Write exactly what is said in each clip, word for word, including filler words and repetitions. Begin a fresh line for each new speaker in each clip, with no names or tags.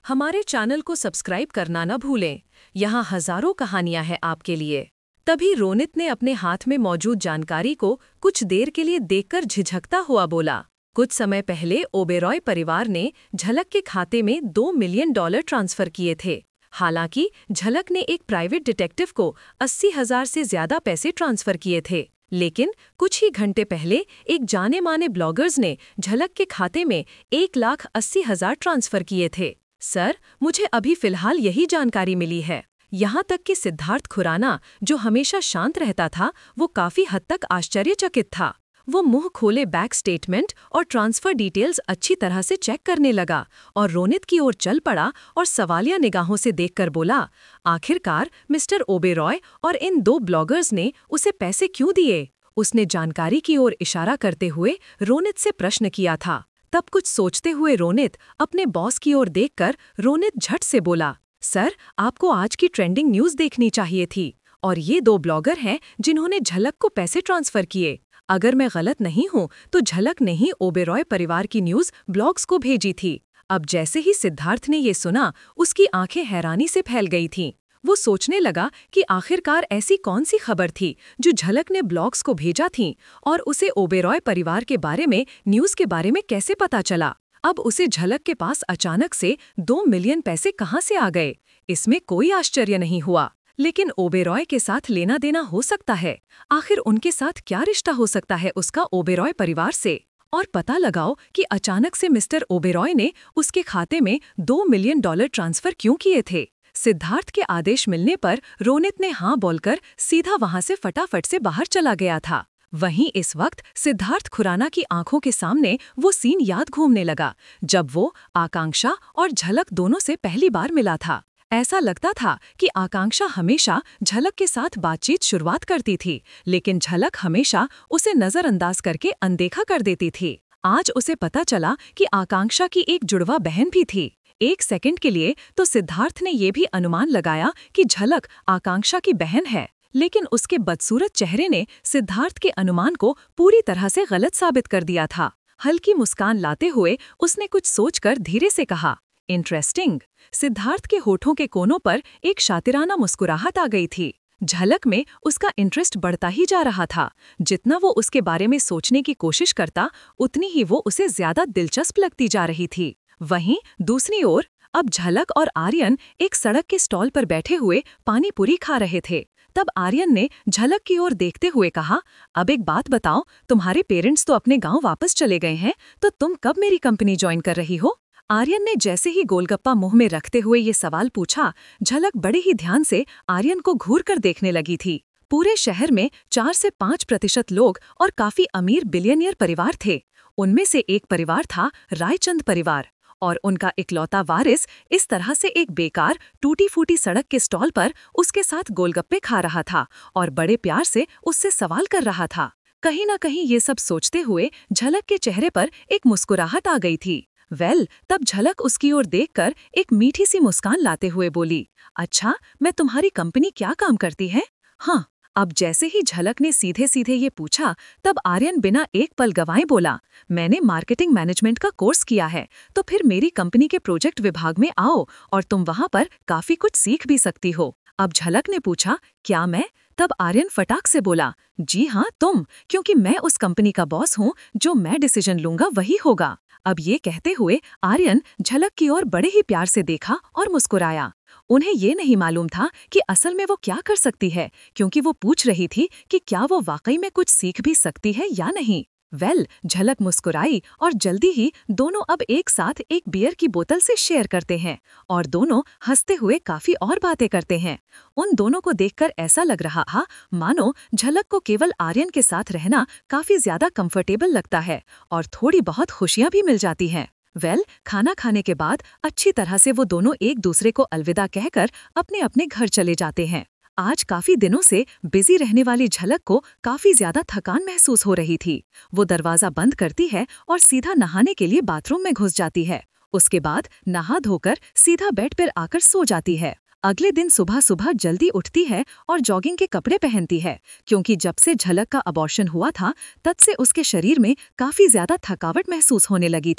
हमारे चैनल को सब्सक्राइब करना न भूलें। यहाँ हजारों कहानियां हैं आपके लिए। तभी रोनित ने अपने हाथ में मौजूद जानकारी को कुछ देर के लिए देखकर झिझकता हुआ बोला। कुछ समय पहले ओबेरॉय परिवार ने झलक के खाते में दो मिलियन डॉलर ट्रांसफर किए थे। हालांकि झलक ने एक प्राइवेट डिटेक्टिव को अस्सी हजार से ज्यादा पैसे ट्रांसफर किए थे, लेकिन कुछ ही घंटे पहले एक जाने माने ब्लॉगर्स ने झलक के खाते में एक लाख अस्सी हजार ट्रांसफर किए थे। सर, मुझे अभी फिलहाल यही जानकारी मिली है। यहाँ तक कि सिद्धार्थ खुराना, जो हमेशा शांत रहता था, वो काफी हद तक आश्चर्यचकित था। वो मुंह खोले बैंक स्टेटमेंट और ट्रांसफर डिटेल्स अच्छी तरह से चेक करने लगा और रोनित की ओर चल पड़ा और सवालिया निगाहों से देखकर बोला, आखिरकार मिस्टर ओबेरॉय और इन दो ब्लॉगर्स ने उसे पैसे क्यों दिए? उसने जानकारी की ओर इशारा करते हुए रोनित से प्रश्न किया था। तब कुछ सोचते हुए रोनित अपने बॉस की ओर देखकर रोनित झट से बोला, सर, आपको आज की ट्रेंडिंग न्यूज़ देखनी चाहिए थी। और ये दो ब्लॉगर हैं जिन्होंने झलक को पैसे ट्रांसफर किए। अगर मैं गलत नहीं हूं तो झलक ने ही ओबेरॉय परिवार की न्यूज़ ब्लॉग्स को भेजी थी। अब जैसे ही सिद्धार्थ ने ये सुना, उसकी आंखें हैरानी से फैल गई थीं। वो सोचने लगा कि आखिरकार ऐसी कौन सी खबर थी जो झलक ने ब्लॉग्स को भेजा थी और उसे ओबेरॉय परिवार के बारे में न्यूज़ के बारे में कैसे पता चला। अब उसे झलक के पास अचानक से दो मिलियन पैसे कहाँ से आ गए? इसमें कोई आश्चर्य नहीं हुआ। लेकिन ओबेरॉय के साथ लेना देना हो सकता है। आखिर उनके साथ क्या रिश्ता हो सकता है उसका ओबेरॉय परिवार से? और पता लगाओ कि अचानक से मिस्टर ओबेरॉय ने उसके खाते में दो मिलियन डॉलर ट्रांसफर क्यों किए थे। सिद्धार्थ के आदेश मिलने पर रोनित ने हाँ बोलकर सीधा वहां से फटाफट से बाहर चला गया था। वहीं इस वक्त सिद्धार्थ खुराना की आंखों के सामने वो सीन याद घूमने लगा, जब वो आकांक्षा और झलक दोनों से पहली बार मिला था। ऐसा लगता था कि आकांक्षा हमेशा झलक के साथ बातचीत शुरुआत करती थी, लेकिन झलक हमेशा उसे नजरअंदाज करके अनदेखा कर देती थी। आज उसे पता चला कि आकांक्षा की एक जुड़वा बहन भी थी। एक सेकंड के लिए तो सिद्धार्थ ने यह भी अनुमान लगाया कि झलक आकांक्षा की बहन है, लेकिन उसके बदसूरत चेहरे ने सिद्धार्थ के अनुमान को पूरी तरह से गलत साबित कर दिया था। हल्की मुस्कान लाते हुए उसने कुछ सोचकर धीरे से कहा, इंटरेस्टिंग। सिद्धार्थ के होठों के कोनों पर एक शातिराना मुस्कुराहट आ गई थी। झलक में उसका इंटरेस्ट बढ़ता ही जा रहा था। जितना वो उसके बारे में सोचने की कोशिश करता, उतनी ही वो उसे ज्यादा दिलचस्प लगती जा रही थी। वहीं दूसरी ओर अब झलक और आर्यन एक सड़क के स्टॉल पर बैठे हुए पानी पूरी खा रहे थे। तब आर्यन ने झलक की ओर देखते हुए कहा, अब एक बात बताओ, तुम्हारे पेरेंट्स तो अपने गांव वापस चले गए हैं, तो तुम कब मेरी कंपनी ज्वाइन कर रही हो? आर्यन ने जैसे ही गोलगप्पा मुंह में रखते हुए ये सवाल पूछा, झलक बड़े ही ध्यान से आर्यन को घूर कर देखने लगी थी। पूरे शहर में चार से पाँच प्रतिशत लोग और काफी अमीर बिलियनियर परिवार थे। उनमें से एक परिवार था रायचंद परिवार, और उनका इकलौता वारिस इस तरह से एक बेकार टूटी फूटी सड़क के स्टॉल पर उसके साथ गोलगप्पे खा रहा था और बड़े प्यार से उससे सवाल कर रहा था। कहीं ना कहीं ये सब सोचते हुए झलक के चेहरे पर एक मुस्कुराहट आ गई थी। वेल well, तब झलक उसकी ओर देखकर एक मीठी सी मुस्कान लाते हुए बोली, अच्छा, मैं तुम्हारी कंपनी क्या काम करती है? हाँ। अब जैसे ही झलक ने सीधे सीधे ये पूछा, तब आर्यन बिना एक पल गंवाए बोला, मैंने मार्केटिंग मैनेजमेंट का कोर्स किया है, तो फिर मेरी कंपनी के प्रोजेक्ट विभाग में आओ और तुम वहां पर काफी कुछ सीख भी सकती हो। अब झलक ने पूछा, क्या मैं? तब आर्यन फटाक से बोला, जी हाँ तुम, क्योंकि मैं उस कंपनी का बॉस हूँ, जो मैं डिसीजन लूंगा वही होगा। अब ये कहते हुए आर्यन झलक की ओर बड़े ही प्यार से देखा और मुस्कुराया। उन्हें ये नहीं मालूम था कि असल में वो क्या कर सकती है, क्योंकि वो पूछ रही थी कि क्या वो वाकई में कुछ सीख भी सकती है या नहीं। वेल well, झलक मुस्कुराई और जल्दी ही दोनों अब एक साथ एक बियर की बोतल से शेयर करते हैं और दोनों हंसते हुए काफी और बातें करते हैं। उन दोनों को देखकर ऐसा लग रहा था मानो झलक को केवल आर्यन के साथ रहना काफी ज्यादा कंफर्टेबल लगता है और थोड़ी बहुत खुशियां भी मिल जाती हैं। वेल well, खाना खाने के बाद अच्छी तरह से वो दोनों एक दूसरे को अलविदा कहकर अपने अपने घर चले जाते हैं। आज काफी दिनों से बिजी रहने वाली झलक को काफी ज्यादा थकान महसूस हो रही थी। वो दरवाजा बंद करती है और सीधा नहाने के लिए बाथरूम में घुस जाती है। उसके बाद नहा धोकर सीधा बेड पर आकर सो जाती है। अगले दिन सुबह सुबह जल्दी उठती है और जॉगिंग के कपड़े पहनती है, क्योंकि जब से झलक का अबॉर्शन हुआ था तब से उसके शरीर में काफी ज्यादा थकावट महसूस होने लगी थी।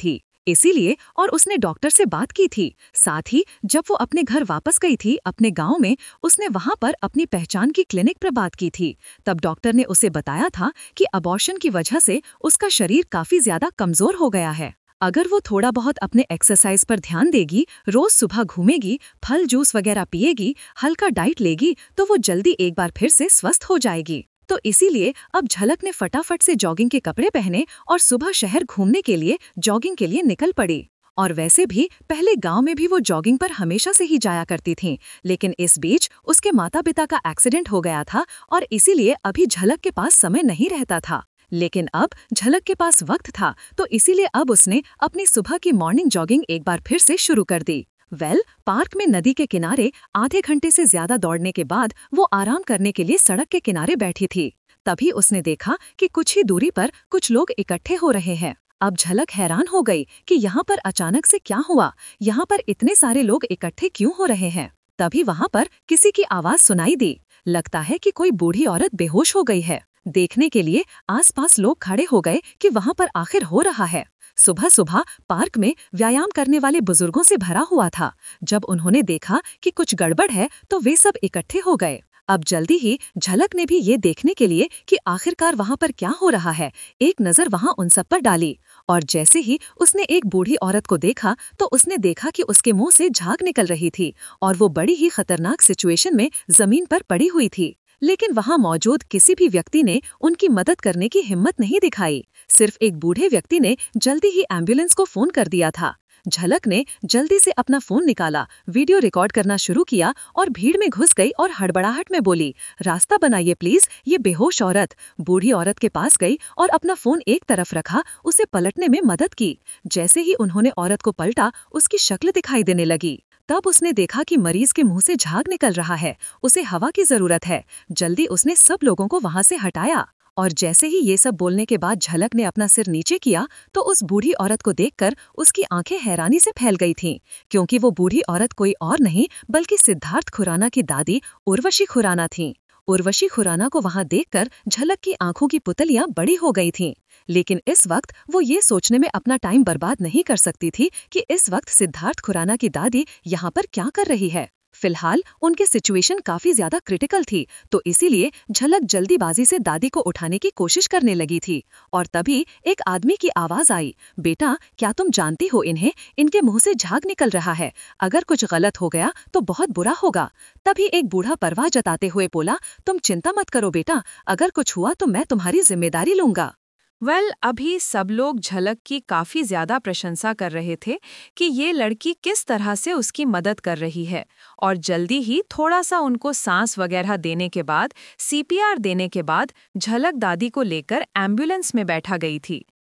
इसीलिए और उसने डॉक्टर से बात की थी। साथ ही जब वो अपने घर वापस गई थी अपने गांव में, उसने वहां पर अपनी पहचान की क्लिनिक पर बात की थी। तब डॉक्टर ने उसे बताया था कि अबॉर्शन की वजह से उसका शरीर काफी ज्यादा कमजोर हो गया है। अगर वो थोड़ा बहुत अपने एक्सरसाइज पर ध्यान देगी, रोज सुबह घूमेगी, फल जूस वगैरह पिएगी, हल्का डाइट लेगी, तो वो जल्दी एक बार फिर से स्वस्थ हो जाएगी। तो इसीलिए अब झलक ने फटाफट से जॉगिंग के कपड़े पहने और सुबह शहर घूमने के लिए जॉगिंग के लिए निकल पड़ी। और वैसे भी पहले गांव में भी वो जॉगिंग पर हमेशा से ही जाया करती थीं, लेकिन इस बीच उसके माता पिता का एक्सीडेंट हो गया था और इसीलिए अभी झलक के पास समय नहीं रहता था। लेकिन अब झलक के पास वक्त था, तो इसीलिए अब उसने अपनी सुबह की मॉर्निंग जॉगिंग एक बार फिर से शुरू कर दी। वेल पार्क में नदी के किनारे आधे घंटे से ज्यादा दौड़ने के बाद वो आराम करने के लिए सड़क के किनारे बैठी थी। तभी उसने देखा कि कुछ ही दूरी पर कुछ लोग इकट्ठे हो रहे हैं। अब झलक हैरान हो गई कि यहाँ पर अचानक से क्या हुआ, यहाँ पर इतने सारे लोग इकट्ठे क्यों हो रहे हैं। तभी वहाँ पर किसी की आवाज सुनाई दी। लगता है कि कोई बूढ़ी औरत बेहोश हो गई है। देखने के लिए आसपास लोग खड़े हो गए कि वहाँ पर आखिर हो रहा है। सुबह सुबह पार्क में व्यायाम करने वाले बुजुर्गों से भरा हुआ था। जब उन्होंने देखा कि कुछ गड़बड़ है तो वे सब इकट्ठे हो गए। अब जल्दी ही झलक ने भी ये देखने के लिए कि आखिरकार वहाँ पर क्या हो रहा है, एक नज़र वहाँ उन सब पर डाली। और जैसे ही उसने एक बूढ़ी औरत को देखा तो उसने देखा कि उसके मुंह से झाग निकल रही थी और वो बड़ी ही खतरनाक सिचुएशन में जमीन पर पड़ी हुई थी। लेकिन वहां मौजूद किसी भी व्यक्ति ने उनकी मदद करने की हिम्मत नहीं दिखाई। सिर्फ एक बूढ़े व्यक्ति ने जल्दी ही एम्बुलेंस को फोन कर दिया था। झलक ने जल्दी से अपना फोन निकाला, वीडियो रिकॉर्ड करना शुरू किया और भीड़ में घुस गई और हड़बड़ाहट में बोली, रास्ता बनाइए प्लीज, ये बेहोश औरत। बूढ़ी औरत के पास गई और अपना फोन एक तरफ रखा, उसे पलटने में मदद की। जैसे ही उन्होंने औरत को पलटा, उसकी शक्ल दिखाई देने लगी। तब उसने देखा कि मरीज के मुंह से झाग निकल रहा है, उसे हवा की जरूरत है। जल्दी उसने सब लोगों को वहां से हटाया। और जैसे ही ये सब बोलने के बाद झलक ने अपना सिर नीचे किया तो उस बूढ़ी औरत को देखकर उसकी आंखें हैरानी से फैल गई थीं, क्योंकि वो बूढ़ी औरत कोई और नहीं बल्कि सिद्धार्थ खुराना की दादी उर्वशी खुराना थीं। उर्वशी खुराना को वहां देखकर झलक की आंखों की पुतलियां बड़ी हो गई थीं। लेकिन इस वक्त वो ये सोचने में अपना टाइम बर्बाद नहीं कर सकती थी कि इस वक्त सिद्धार्थ खुराना की दादी यहाँ पर क्या कर रही है। फिलहाल उनकी सिचुएशन काफी ज्यादा क्रिटिकल थी, तो इसीलिए झलक जल्दीबाजी से दादी को उठाने की कोशिश करने लगी थी। और तभी एक आदमी की आवाज आई, बेटा क्या तुम जानती हो इन्हें, इनके मुंह से झाग निकल रहा है, अगर कुछ गलत हो गया तो बहुत बुरा होगा। तभी एक बूढ़ा परवाह जताते हुए बोला, तुम चिंता मत करो बेटा, अगर कुछ हुआ तो मैं तुम्हारी जिम्मेदारी लूंगा।
वेल well, अभी सब लोग झलक की काफ़ी ज़्यादा प्रशंसा कर रहे थे कि ये लड़की किस तरह से उसकी मदद कर रही है। और जल्दी ही थोड़ा सा उनको सांस वगैरह देने के बाद, सी पी आर देने के बाद झलक दादी को लेकर एम्बुलेंस में बैठा गई थी।